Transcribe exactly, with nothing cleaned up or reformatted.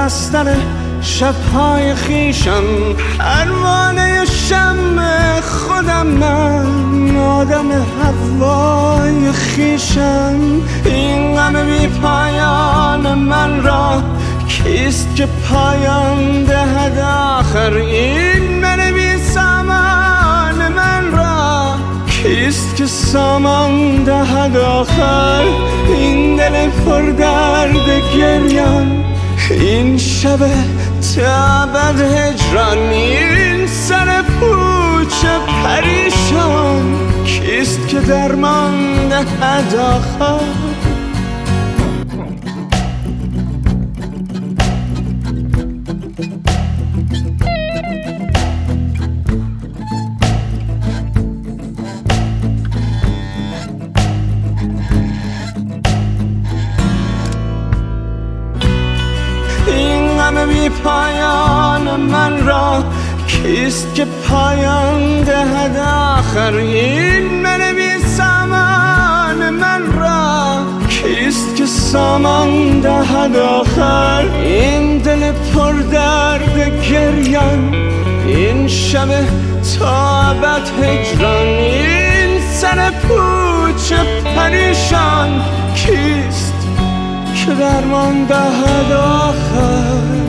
بستن شبهای خیشم، پروانه شمع خودم، من آدم هوای خیشم. این غم بی پایان من را کیست که پایان دهد آخر؟ این من بی سامان من را کیست که سامان دهد آخر؟ این دل پر درد گریان، این شب تابد هجران، این سر پوچ پریشان، کیست که درمان دهد آخر؟ بی پایان من را کیست که پایان دهد آخر؟ این من بی سامان من را کیست که سامان دهد آخر؟ این دل پر درد گریان، این شب تابت هجران، این سر پوچ پریشان، کیست که درمان دهد آخر؟